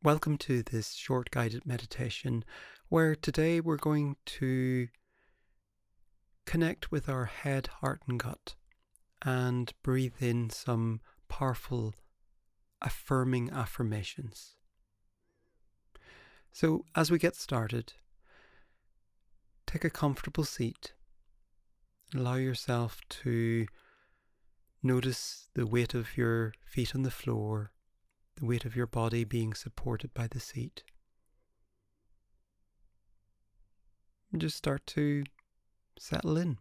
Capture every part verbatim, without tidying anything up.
Welcome to this short guided meditation where today we're going to connect with our head, heart and gut and breathe in some powerful affirming affirmations. So as we get started, take a comfortable seat. Allow yourself to notice the weight of your feet on the floor, the weight of your body being supported by the seat. And just start to settle in.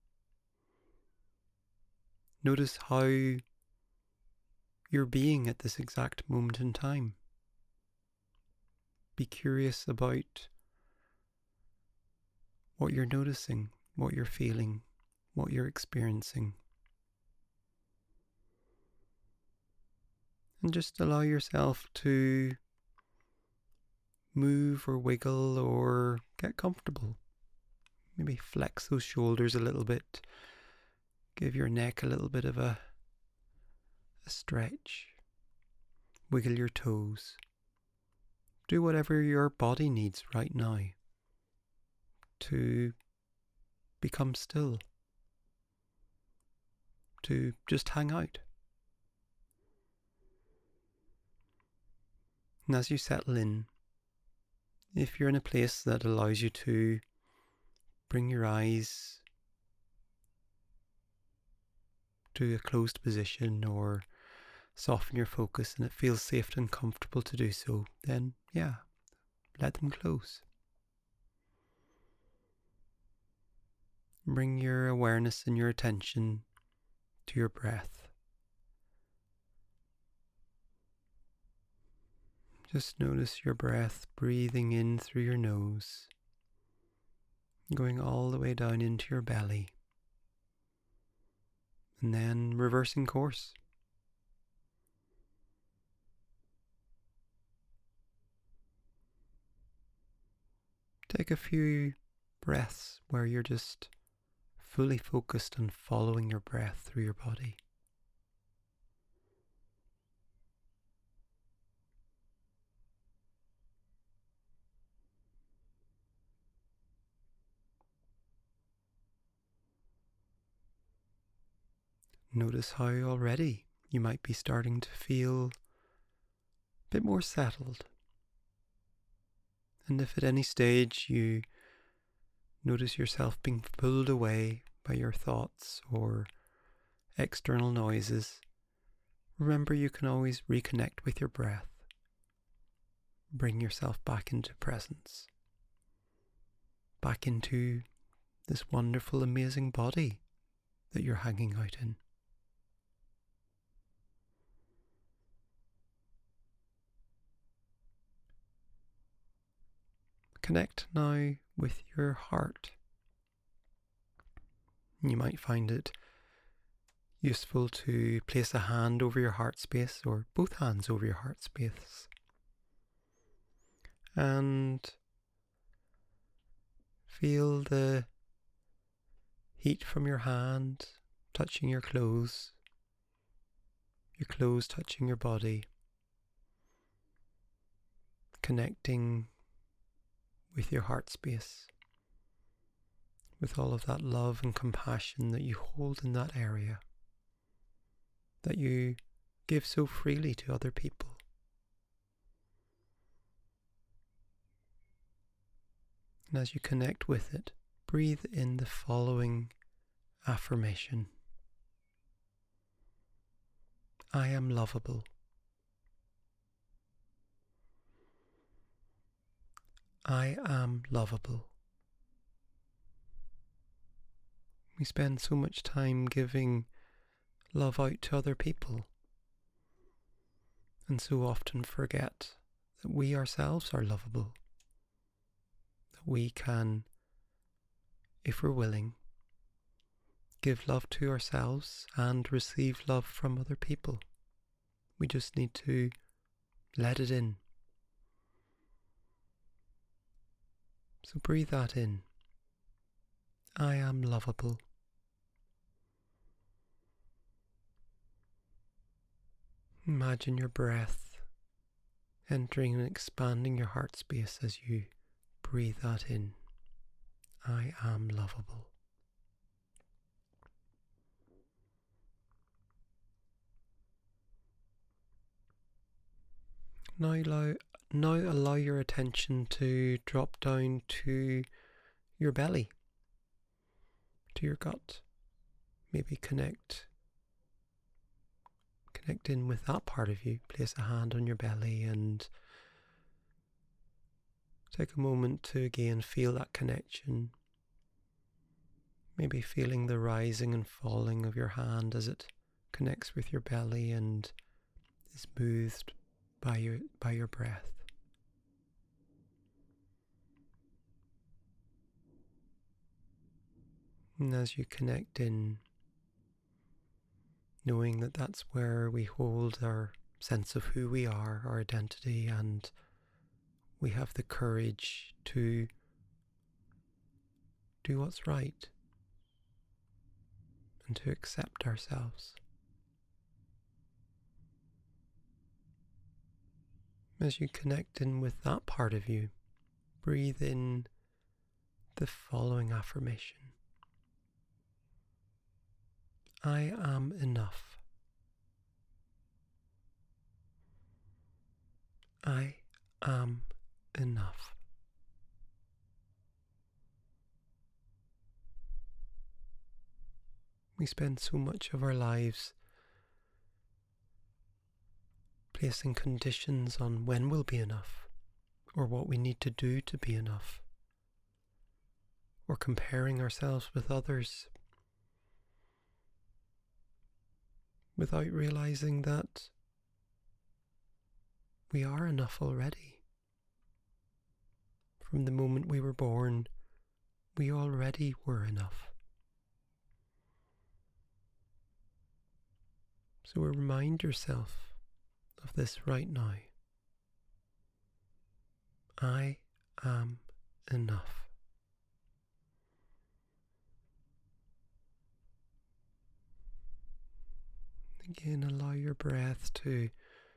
Notice how you're being at this exact moment in time. Be curious about what you're noticing, what you're feeling, what you're experiencing. And just allow yourself to move or wiggle or get comfortable. Maybe flex those shoulders a little bit. Give your neck a little bit of a, a stretch. Wiggle your toes. Do whatever your body needs right now to become still, to just hang out. And as you settle in, if you're in a place that allows you to bring your eyes to a closed position or soften your focus and it feels safe and comfortable to do so, then yeah, let them close. Bring your awareness and your attention to your breath. Just notice your breath breathing in through your nose, going all the way down into your belly, and then reversing course. Take a few breaths where you're just fully focused on following your breath through your body. Notice how already you might be starting to feel a bit more settled. And if at any stage you notice yourself being pulled away by your thoughts or external noises, remember you can always reconnect with your breath. Bring yourself back into presence, back into this wonderful, amazing body that you're hanging out in. Connect now with your heart. You might find it useful to place a hand over your heart space or both hands over your heart space and feel the heat from your hand touching your clothes, your clothes touching your body, connecting with your heart space, with all of that love and compassion that you hold in that area, that you give so freely to other people. And as you connect with it, breathe in the following affirmation. I am lovable. I am lovable. We spend so much time giving love out to other people and so often forget that we ourselves are lovable, that we can, if we're willing, give love to ourselves and receive love from other people. We just need to let it in. So breathe that in. I am lovable. Imagine your breath entering and expanding your heart space as you breathe that in. I am lovable. Now allow, now allow your attention to drop down to your belly, to your gut. Maybe connect connect in with that part of you. Place a hand on your belly and take a moment to again feel that connection. Maybe feeling the rising and falling of your hand as it connects with your belly and is moved by your by your breath. And as you connect in, knowing that that's where we hold our sense of who we are, our identity, and we have the courage to do what's right and to accept ourselves. As you connect in with that part of you, breathe in the following affirmation. I am enough. I am enough. We spend so much of our lives placing conditions on when we'll be enough, or what we need to do to be enough, or comparing ourselves with others, without realizing that we are enough already. From the moment we were born, we already were enough. So remind yourself of this right now. I am enough. Again, allow your breath to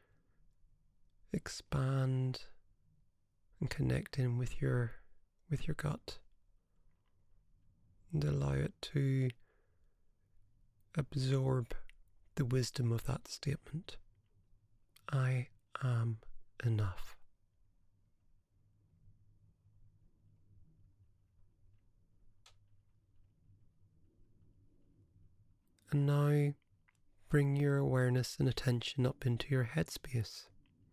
expand and connect in with your with your gut, and allow it to absorb the wisdom of that statement. I am enough. And now bring your awareness and attention up into your headspace,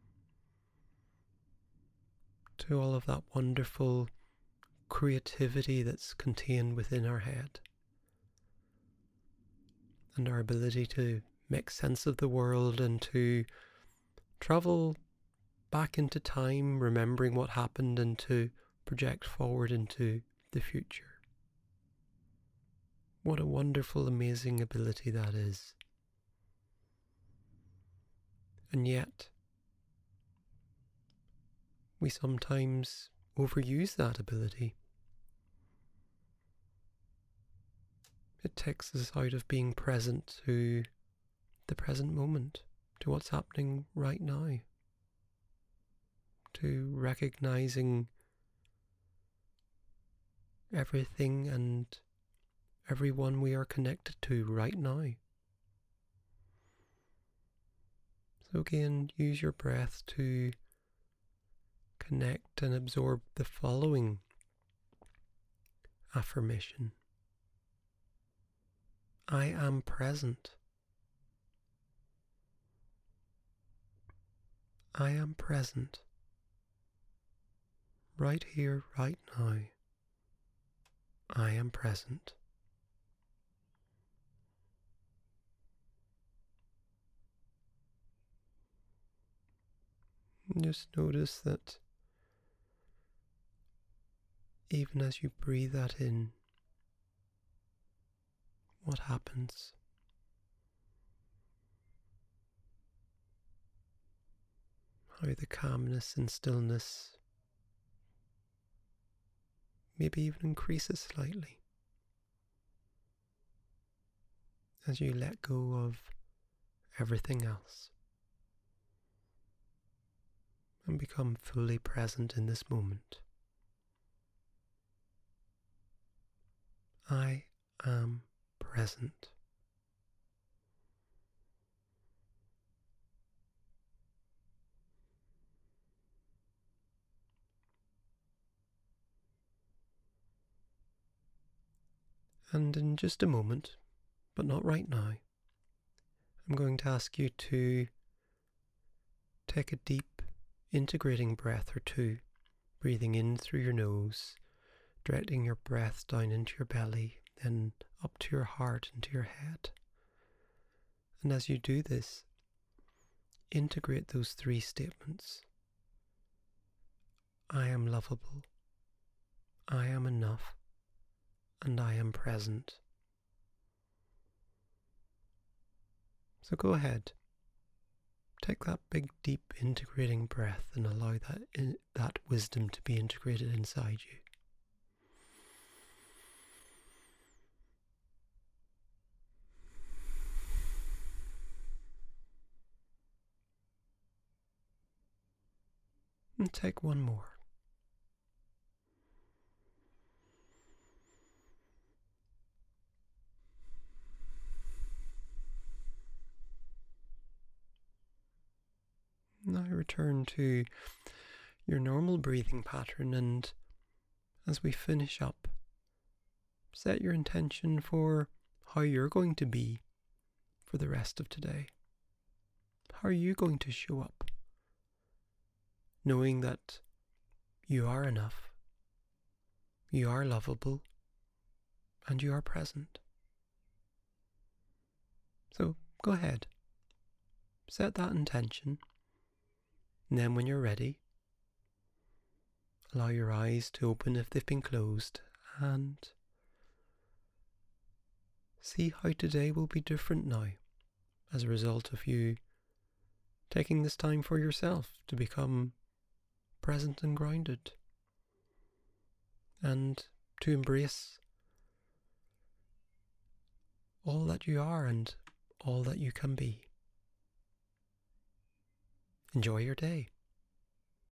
to all of that wonderful creativity that's contained within our head, and our ability to make sense of the world and to travel back into time, remembering what happened, and to project forward into the future. What a wonderful, amazing ability that is. And yet, we sometimes overuse that ability. It takes us out of being present to the present moment, to what's happening right now, to recognizing everything and everyone we are connected to right now. So again, use your breath to connect and absorb the following affirmation. I am present. I am present. Right here, right now. I am present. And just notice that even as you breathe that in, what happens? How the calmness and stillness maybe even increases slightly as you let go of everything else and can become fully present in this moment. I am present. And in just a moment, but not right now, I'm going to ask you to take a deep, integrating breath or two, breathing in through your nose, directing your breath down into your belly, then up to your heart, into your head. And as you do this, integrate those three statements. I am lovable, I am enough, and I am present. So go ahead, take that big, deep, integrating breath and allow that, in, that wisdom to be integrated inside you. And take one more. Now return to your normal breathing pattern, and as we finish up, set your intention for how you're going to be for the rest of today. How are you going to show up? Knowing that you are enough, you are lovable, and you are present. So go ahead, set that intention, and then when you're ready, allow your eyes to open if they've been closed, and see how today will be different now as a result of you taking this time for yourself to become present and grounded, and to embrace all that you are and all that you can be. Enjoy your day.